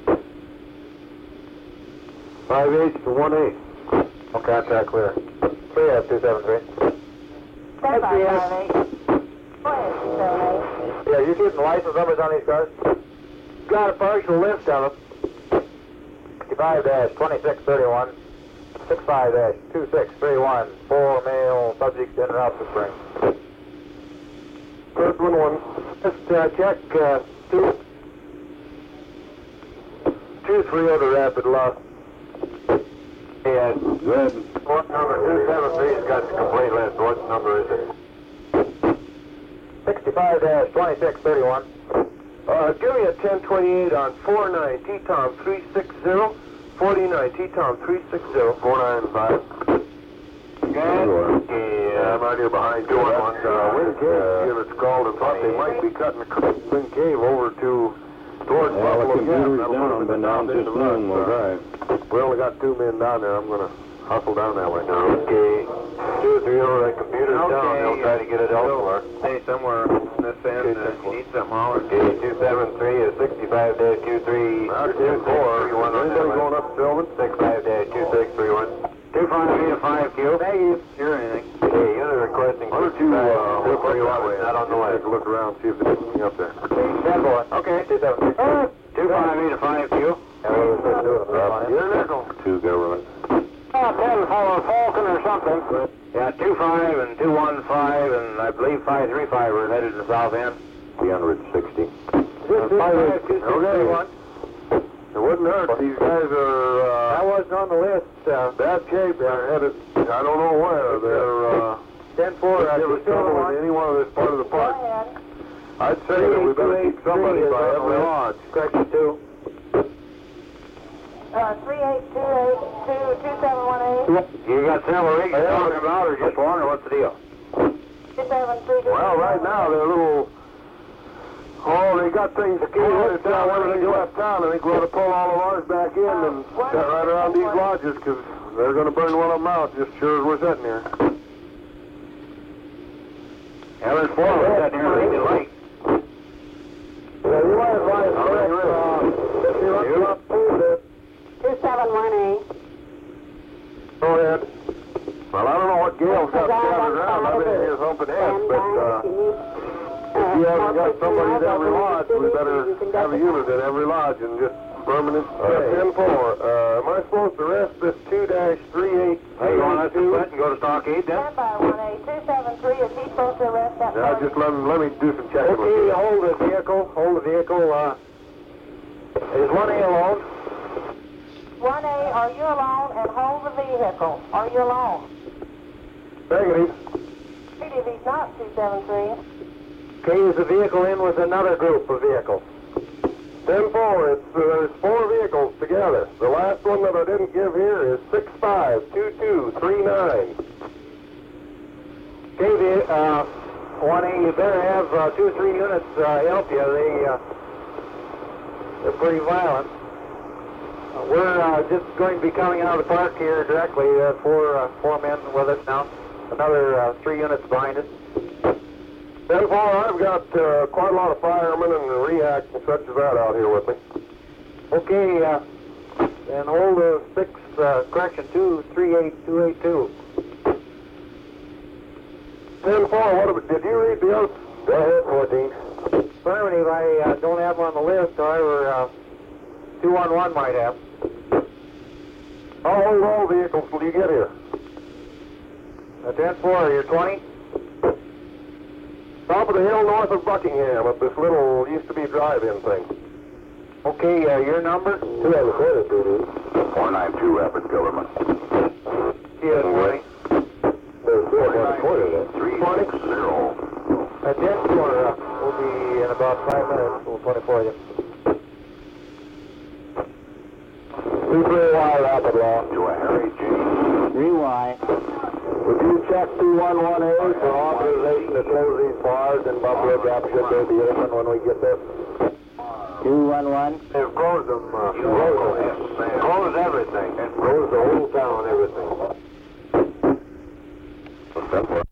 Five eight to one eight. No contact clear. Three F two seven three. Stand by five eight. Go ahead, two seven eight. Yeah, you keeping the license numbers on these cars? Got a partial list of them. sixty-five dash twenty-six thirty-one, sixty-five dash twenty-six thirty-one, four male subjects in route to Spring. First one one. Just uh, check uh, two. Two three out of rapid lost. Yeah, Good. what number two seven three's got the complete list. What number is it? sixty-five dash twenty-six thirty-one. Uh, give me a ten twenty-eight on four nine T-Tom three six zero, forty-nine T-Tom three six zero. four nine five. Good. Yeah, I'm out here behind two one one. Uh, Wind Cave unit's called and thought they might be cutting the Wind Cave over to towards Buffalo Gap. That'll put them in down too soon. We'll drive. We only got two men down there. I'm gonna hustle down that way. Okay. Two three over that computer's Okay, down. They'll try to get it elsewhere. Stay somewhere on this end. Uh, you need something holler. Okay, two seven three is sixty-five dash two three. Two four. Anybody going up Sylvan? Six five dash two six three one. Two five three to five Q. Thank you. Hear anything? Okay, unit requesting. Why don't you uh, look three that way? one. Not on the Take list. a look around, see if there's anything up there. Ten four. Okay, two seven three. Uh, Two five eight to five Q. yeah, what was I doing? You're nickel. Two government. Uh, ten for Falcon or something. Yeah, two five and two one five and I believe five three five are headed to the south end. three hundred sixty. Two five two six three one. It wouldn't hurt. These guys are, uh... That wasn't on the list. Uh, bad shape. They're headed, I don't know where. They're, uh... ten four. Uh, Give us two seven trouble one. in any one of this part of the Go park. ahead. I'd say that we better keep somebody by every lodge. Correction two. Uh, three eight two eight two two seven one eight. You got several rigs you're talking about or just one or what's the deal? Two seven three. Well, right now, they're a little... Oh, they got things going down when they left town. I think we ought to pull all of ours back in and sit right around these lodges, because they're going to burn one of them out just sure as we're sitting here. Yeah, there's four of us sitting here leaking late. Yeah, you might advise uh, if you're up to up to Two seven one eight. Go ahead. Well, I don't know what Gail's got scattered around. I've been here humping heads, but, uh... you haven't got somebody at every lodge, we better have a unit at every lodge and just permanent stay. ten four, uh, am I supposed to rest this two dash three eight Hey, you want us to quit and go to stockade then? Stand by, one A two seven three, is he supposed to arrest that Yeah, person? just let, let me do some checking with Okay, you. hold the vehicle, hold the vehicle, uh, is one A alone? one A, are you alone, and hold the vehicle? Are you alone? Negative. Negative, he's not two seven three. Okay, is the vehicle in with another group of vehicles? ten four, it's, uh, there's four vehicles together. The last one that I didn't give here is six five two two three nine. Okay, the, uh, one A, you better have uh, two or three units uh, help you. They, uh, they're pretty violent. Uh, we're uh, just going to be coming out of the park here directly. Uh, four, uh, four men with us now. Another uh, three units behind us. ten four, I've got uh, quite a lot of firemen and react and such as that out here with me. Okay, uh, and hold the six, uh, correction, two, three, eight, two, eight, two. ten four, what about, did you read the oath? Go ahead, fourteen. Affirmative, I uh, don't have them on the list, however, uh, two one one might have. I'll hold all vehicles till you get here. Uh, ten four, you're twenty? Top of the hill north of Buckingham at this little, used to be drive-in thing. Okay, uh, your number? Two have recorded, dude. four nine two, Rapid Government. Yeah, twenty. There's four recorded there. three six zero. Uh, ten four, uh, we'll be in about five minutes, we'll twenty for you. two three Y, Rapid Law. To a Harry James. three Y. Would you check two one one A for authorization to close these bars in Buffalo Gap should they be open when we get there? two one one. They've closed them, uh, closed them. Closed everything. Closed the whole town, everything.